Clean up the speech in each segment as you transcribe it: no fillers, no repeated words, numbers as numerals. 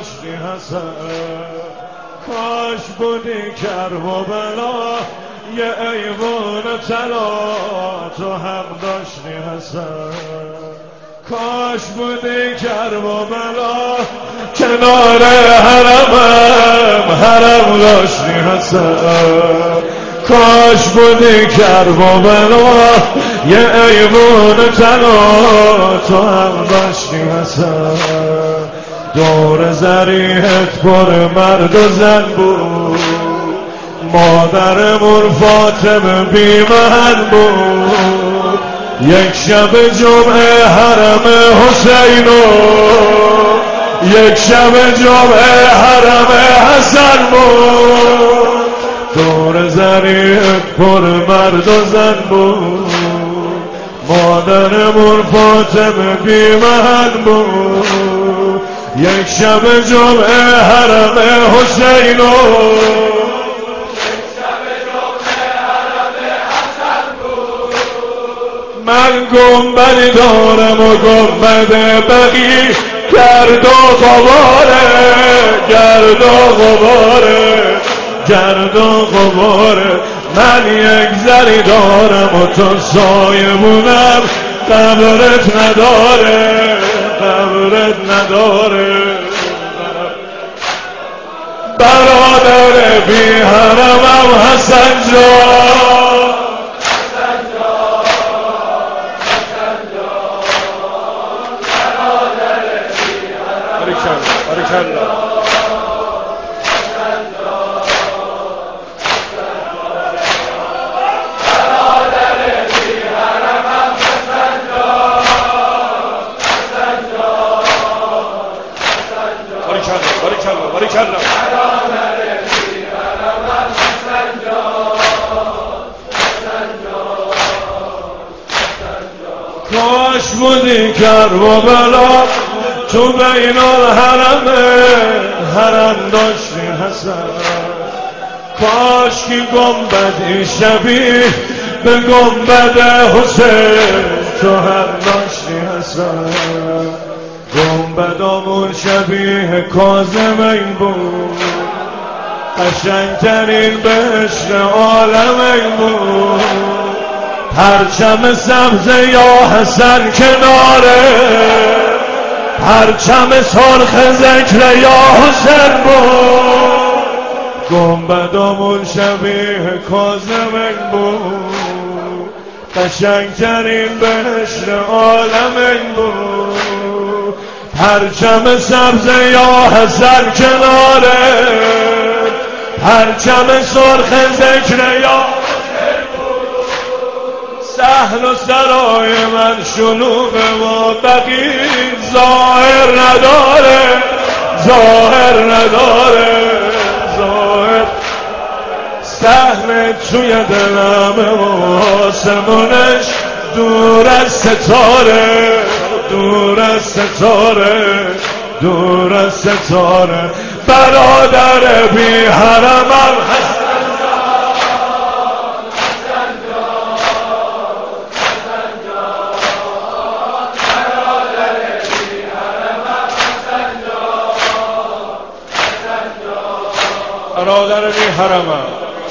داشتی حسن، کاش بودی کربلا یه ایوون طلا تو هم داشتی حسن، کاش بودی کربلا کنار حرم داشتی حسن، کاش بودی کربلا یه ایوون طلا تو هم داشتی حسن، دور زریحت پر مرد و زن بود، مادرمون فاطمه بی من بود، یک شب جمعه حرم حسینو، یک شب جمعه حرم حسن بود، دور زریحت پر مرد و زن بود، مادرمون فاطمه بی من بود، یک شب جمعه حرم حسینو، من گنبدی دارم و گنبد بقی گرد و غباره، گرد و غباره، گرد و غباره، من یک زری دارم و تو سایمونم قبرت نداره، قبرت نداره، برادر بی حرمم حسن جان، کاش بودی کربلا تو بین حرم داشتی حسن، کاش که گنبدی شبیه به گنبد حسین تو هم داشتی حسن، گنبدامون شبیه کاظمین بود، قشنگترین بهشت عالمین بود، پرچم سبز یا حسن کناره، پرچم سرخ ذکر یا حسین بود، گنبدامون شبیه کاظمین بود، قشنگترین بهشت عالمین بود، پرچم سبز یا حسن کناره، پرچم سرخ ذکر یا سهل و سرای من شلوغ و بقی ظاهر نداره، ظاهر نداره، ظاهر سهل توی دلم و آسمونش دور از ستاره، دور از ستاره، دور از ستاره، برادر بی حرمم حسن برادر بی حرمم،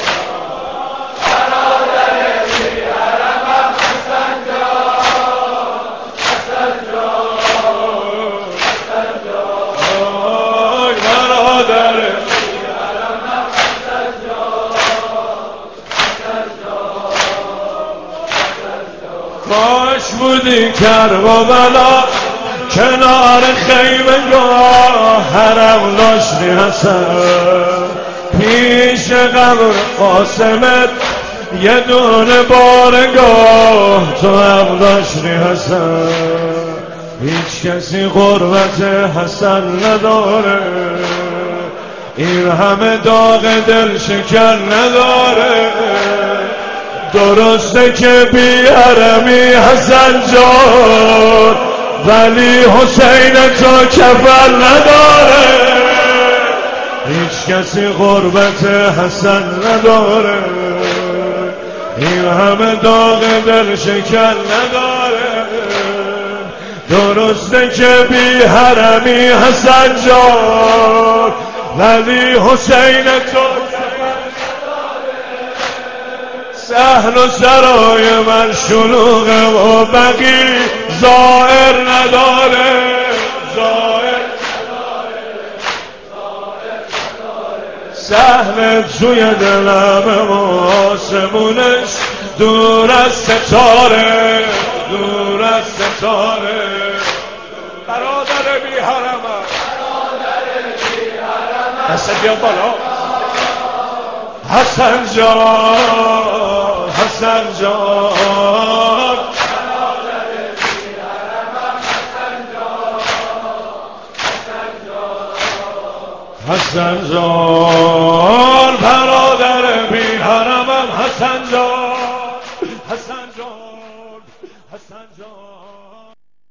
برادر بی حرمم حسن جان، حسن جان، حسن جان، برادر بی حرمم حسن جان، حسن جان، حسن جان، کاش بودی کربلا کنار خیمگاه حرم داشتی حسن، پیش قبر قاسمت یه دونه بارگاه تو هم داشتی حسن، هیچ کسی غربت حسن نداره، این همه داغ دل شکن نداره، درسته که بی حرمی حسن جان، ولی حسین تو کفن نداره، هیچ کسی غربت حسن نداره، این همه داغ دل شکن نداره، درسته که بی حرمی حسن جان، ولی حسین تو صحن و سرای من شلوغه و بقی زائر نداره، صحن توی دلم و آسمونش دور از ستاره، دور از ستاره. برادر بی حرمم، دست بیا بالا. حسن جان، حسن جان، حسن جان، برادر بی حرمم حسن جان.